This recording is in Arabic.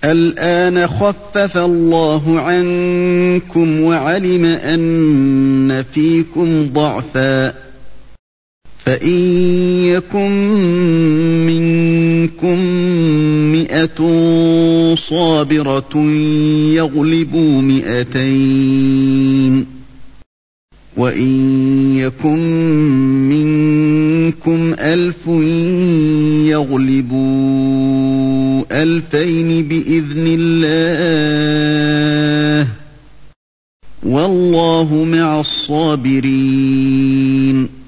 الآن خفف الله عنكم وعلم أن فيكم ضعفا فإن يكن منكم 100 صابرة يغلبوا 200 وإن يكن منكم 1000 يغلبوا 2000 بإذن الله والله مع الصابرين.